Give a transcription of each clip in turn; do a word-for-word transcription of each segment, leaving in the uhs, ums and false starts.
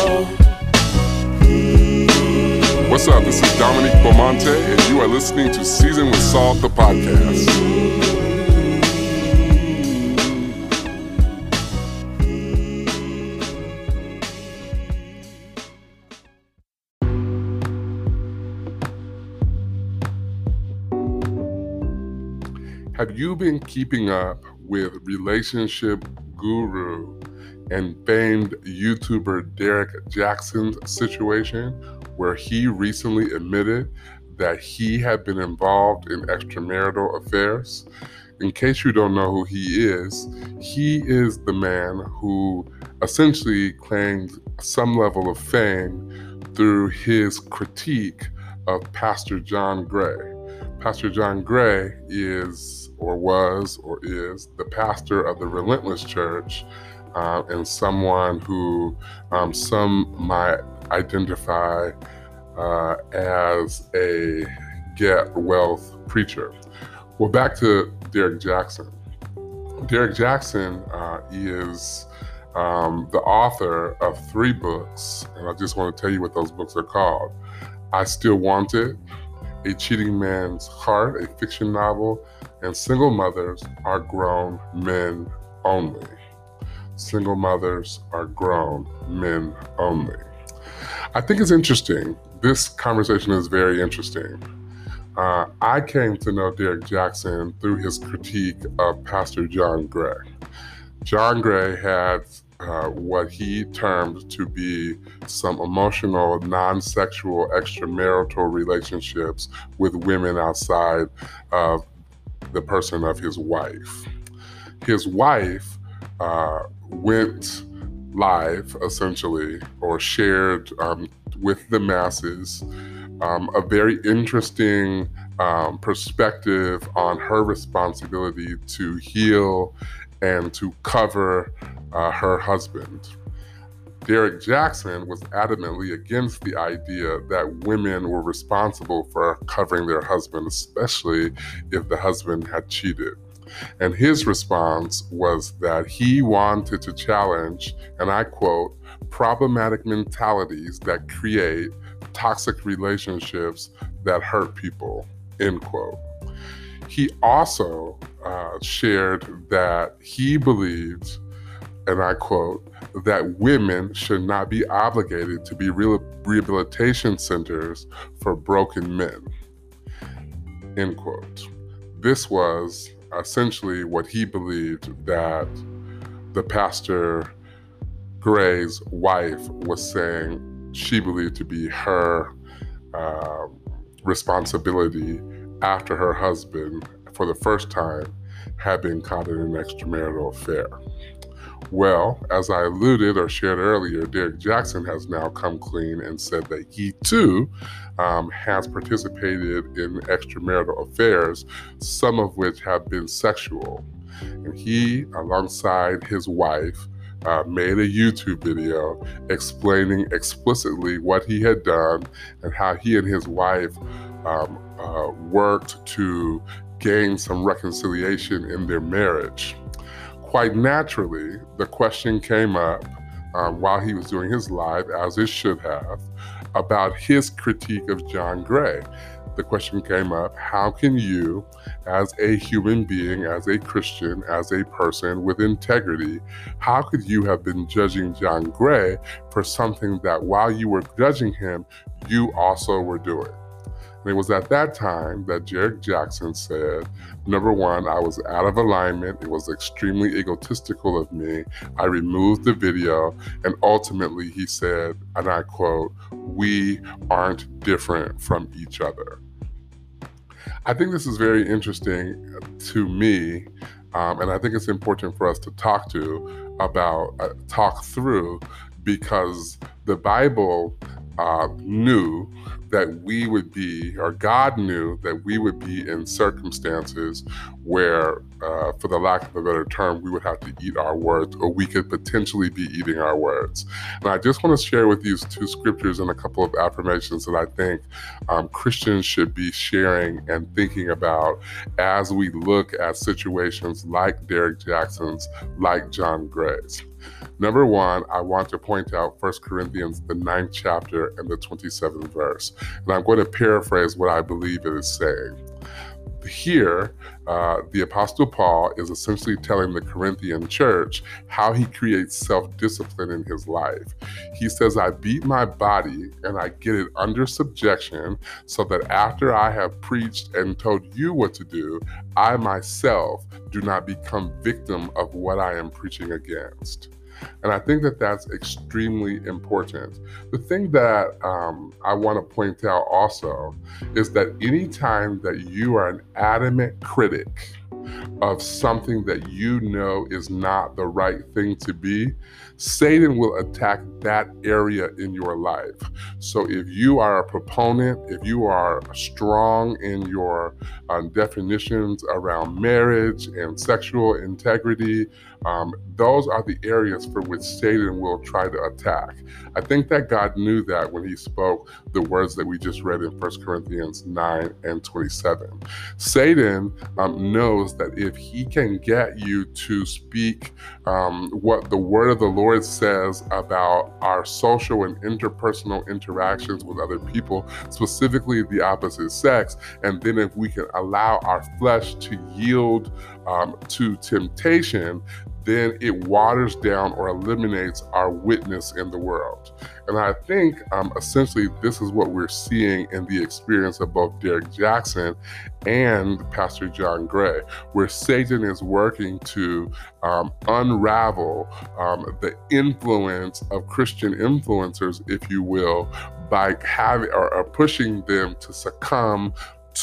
What's up? This is Dominique Beaumonte, and you are listening to Season with Salt, the podcast. Have you been keeping up with relationship guru and famed YouTuber Derek Jackson's situation, where he recently admitted that he had been involved in extramarital affairs? In case you don't know who he is, he is the man who essentially claimed some level of fame through his critique of Pastor John Gray. Pastor John Gray is, or was, or is the pastor of the Relentless Church, uh, and someone who um, some might identify uh, as a get wealth preacher. Well, back to Derek Jackson. Derek Jackson uh, is um, the author of three books, and I just want to tell you what those books are called. I Still Want It, A Cheating Man's Heart, a fiction novel, and Single Mothers Are Grown Men Only. Single Mothers Are Grown Men Only. I think it's interesting. This conversation is very interesting. Uh, I came to know Derek Jackson through his critique of Pastor John Gray. John Gray had uh, what he termed to be some emotional, non-sexual, extramarital relationships with women outside of the person of his wife. His wife uh, went live, essentially, or shared um, with the masses um, a very interesting um, perspective on her responsibility to heal and to cover uh, her husband. Derek Jackson was adamantly against the idea that women were responsible for covering their husband, especially if the husband had cheated. And his response was that he wanted to challenge, and I quote, problematic mentalities that create toxic relationships that hurt people, end quote. He also uh, shared that he believed, and I quote, that women should not be obligated to be re- rehabilitation centers for broken men, end quote. This was essentially what he believed that the Pastor Gray's wife was saying she believed to be her uh, responsibility after her husband, for the first time, had been caught in an extramarital affair. Well, as I alluded or shared earlier, Derek Jackson has now come clean and said that he too um, has participated in extramarital affairs, some of which have been sexual. And he, alongside his wife, uh, made a YouTube video explaining explicitly what he had done and how he and his wife um, uh, worked to gain some reconciliation in their marriage. Quite naturally, the question came up um, while he was doing his live, as it should have, about his critique of John Gray. The question came up, how can you, as a human being, as a Christian, as a person with integrity, how could you have been judging John Gray for something that while you were judging him, you also were doing? And it was at that time that Derek Jackson said, number one, I was out of alignment. It was extremely egotistical of me. I removed the video. And ultimately he said, and I quote, we aren't different from each other. I think this is very interesting to me. Um, and I think it's important for us to talk to about, uh, talk through, because the Bible uh, knew that we would be, or God knew that we would be in circumstances where, uh, for the lack of a better term, we would have to eat our words, or we could potentially be eating our words. And I just want to share with you two scriptures and a couple of affirmations that I think um, Christians should be sharing and thinking about as we look at situations like Derrick Jackson's, like John Gray's. Number one, I want to point out First Corinthians, the ninth chapter and the twenty-seventh verse. And I'm going to paraphrase what I believe it is saying. Here, uh, the Apostle Paul is essentially telling the Corinthian church how he creates self-discipline in his life. He says, I beat my body and I get it under subjection so that after I have preached and told you what to do, I myself do not become victim of what I am preaching against. And I think that that's extremely important. The thing that um, I want to point out also is that anytime that you are an adamant critic of something that you know is not the right thing to be, Satan will attack that area in your life. So if you are a proponent, if you are strong in your um, definitions around marriage and sexual integrity, um, those are the areas for which Satan will try to attack. I think that God knew that when he spoke the words that we just read in First Corinthians nine and twenty-seven. Satan um, knows that if he can get you to speak um, what the word of the Lord says about our social and interpersonal interactions with other people, specifically the opposite sex, and then if we can allow our flesh to yield um, to temptation, then it waters down or eliminates our witness in the world. And I think um, essentially this is what we're seeing in the experience of both Derrick Jackson and Pastor John Gray, where Satan is working to um, unravel um, the influence of Christian influencers, if you will, by having or, or pushing them to succumb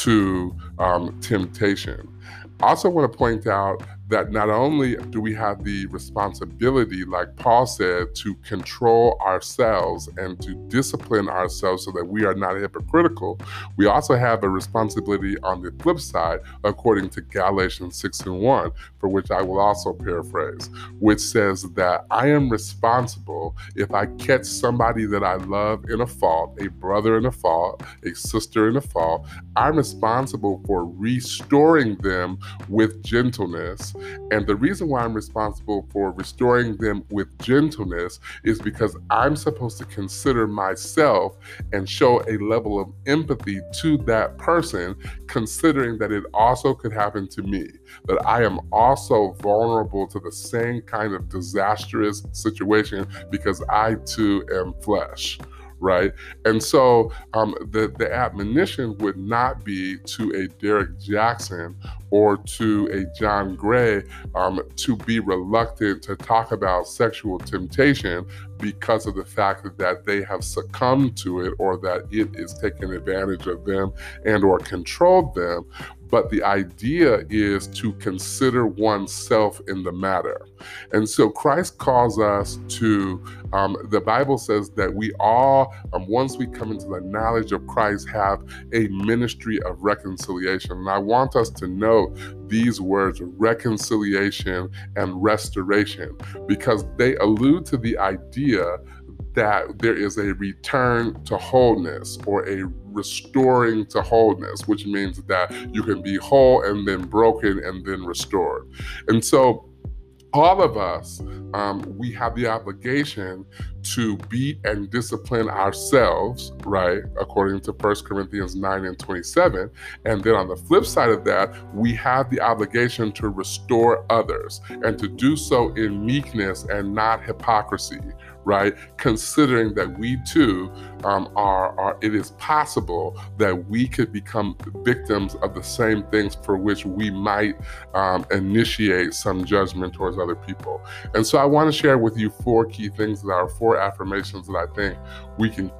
to um, temptation. I also want to point out that not only do we have the responsibility, like Paul said, to control ourselves and to discipline ourselves so that we are not hypocritical, we also have a responsibility on the flip side, according to Galatians six and one, for which I will also paraphrase, which says that I am responsible if I catch somebody that I love in a fault, a brother in a fault, a sister in a fault, I'm responsible for restoring them with gentleness. And the reason why I'm responsible for restoring them with gentleness is because I'm supposed to consider myself and show a level of empathy to that person, considering that it also could happen to me, that I am also vulnerable to the same kind of disastrous situation because I too am flesh. Right? And so um, the, the admonition would not be to a Derrick Jackson or to a John Gray um, to be reluctant to talk about sexual temptation because of the fact that, that they have succumbed to it or that it is taking advantage of them and or controlled them. But the idea is to consider oneself in the matter. And so Christ calls us to, um, the Bible says that we all, um, once we come into the knowledge of Christ, have a ministry of reconciliation. And I want us to note these words, reconciliation and restoration, because they allude to the idea that there is a return to wholeness or a restoring to wholeness, which means that you can be whole and then broken and then restored. And so all of us, um, we have the obligation to beat and discipline ourselves, right, according to First Corinthians nine and twenty-seven. And then on the flip side of that, we have the obligation to restore others and to do so in meekness and not hypocrisy, right? Considering that we too um, are, are, it is possible that we could become victims of the same things for which we might um, initiate some judgment towards other people. And so I want to share with you four key things that are four affirmations that I think we can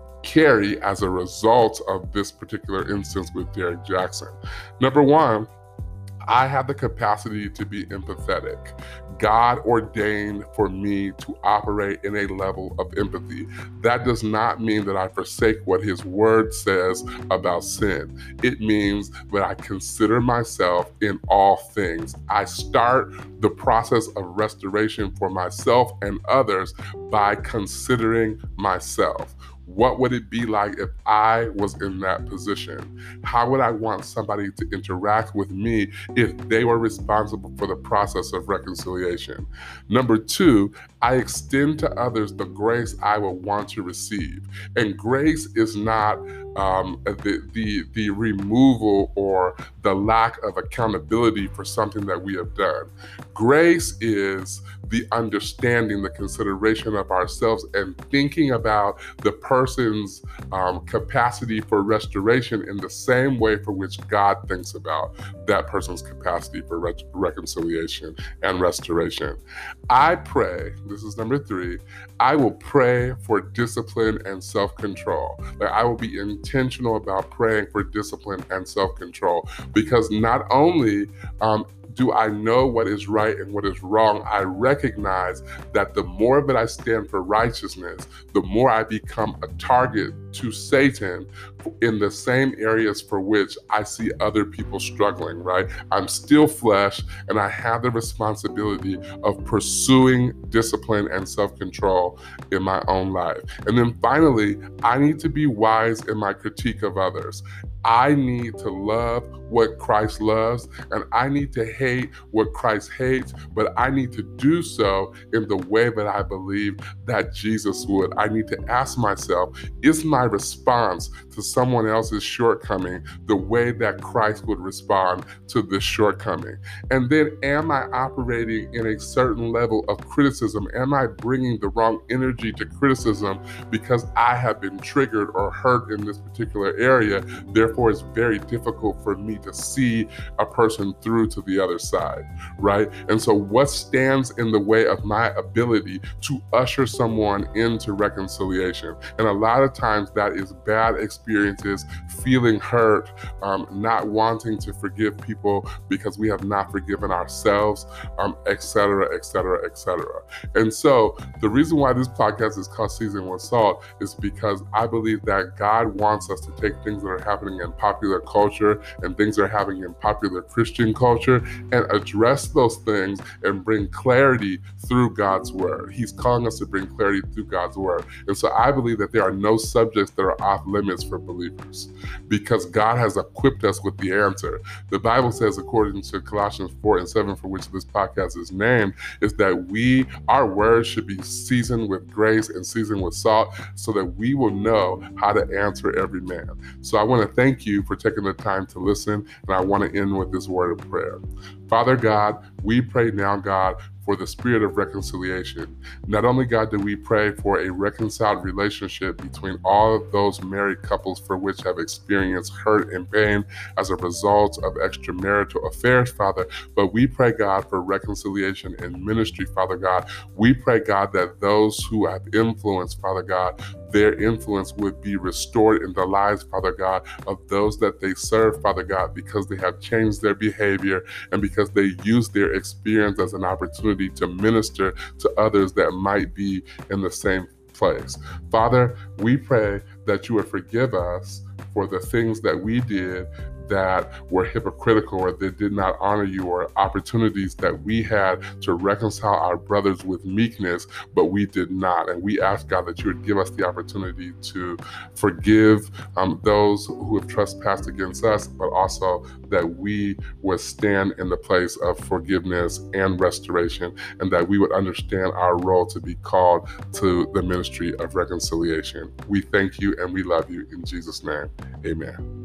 carry as a result of this particular instance with Derrick Jackson. Number one, I have the capacity to be empathetic. God ordained for me to operate in a level of empathy. That does not mean that I forsake what His Word says about sin. It means that I consider myself in all things. I start the process of restoration for myself and others by considering myself. What would it be like if I was in that position? How would I want somebody to interact with me if they were responsible for the process of reconciliation? Number two, I extend to others the grace I will want to receive. And grace is not um, the, the, the removal or the lack of accountability for something that we have done. Grace is the understanding, the consideration of ourselves, and thinking about the person's um, capacity for restoration in the same way for which God thinks about that person's capacity for re- reconciliation and restoration. I pray, this is number three, I will pray for discipline and self-control. Like, I will be intentional about praying for discipline and self-control, because not only um, do I know what is right and what is wrong, I recognize that the more that I stand for righteousness, the more I become a target to Satan in the same areas for which I see other people struggling, right? I'm still flesh, and I have the responsibility of pursuing discipline and self-control in my own life. And then finally, I need to be wise in my critique of others. I need to love what Christ loves, and I need to hate what Christ hates, but I need to do so in the way that I believe that Jesus would. I need to ask myself, is my response to someone else's shortcoming the way that Christ would respond to this shortcoming? And then, am I operating in a certain level of criticism? Am I bringing the wrong energy to criticism because I have been triggered or hurt in this particular area? Therefore, it's very difficult for me to see a person through to the other side, right? And so what stands in the way of my ability to usher someone into reconciliation? And a lot of times that is bad experiences, feeling hurt, um, not wanting to forgive people because we have not forgiven ourselves, um, et cetera, et cetera, et cetera. And so the reason why this podcast is called Seasoned with Salt is because I believe that God wants us to take things that are happening in popular culture and things that are happening in popular Christian culture and address those things and bring clarity through God's word. He's calling us to bring clarity through God's word. And so I believe that there are no subjects that are off limits for believers because God has equipped us with the answer. The Bible says, according to Colossians four and seven, for which this podcast is named, is that we, our words should be seasoned with grace and seasoned with salt so that we will know how to answer every man. So I want to thank you for taking the time to listen, and I want to end with this word of prayer. Father God, we pray now, God, for the spirit of reconciliation. Not only, God, do we pray for a reconciled relationship between all of those married couples for which have experienced hurt and pain as a result of extramarital affairs, Father, but we pray, God, for reconciliation in ministry, Father God. We pray, God, that those who have influence, Father God, their influence would be restored in the lives, Father God, of those that they serve, Father God, because they have changed their behavior and because they use their experience as an opportunity to minister to others that might be in the same place. Father, we pray that you would forgive us for the things that we did that were hypocritical or that did not honor you, or opportunities that we had to reconcile our brothers with meekness, but we did not. And we ask, God, that you would give us the opportunity to forgive um, those who have trespassed against us, but also that we would stand in the place of forgiveness and restoration, and that we would understand our role to be called to the ministry of reconciliation. We thank you and we love you. In Jesus' name, amen.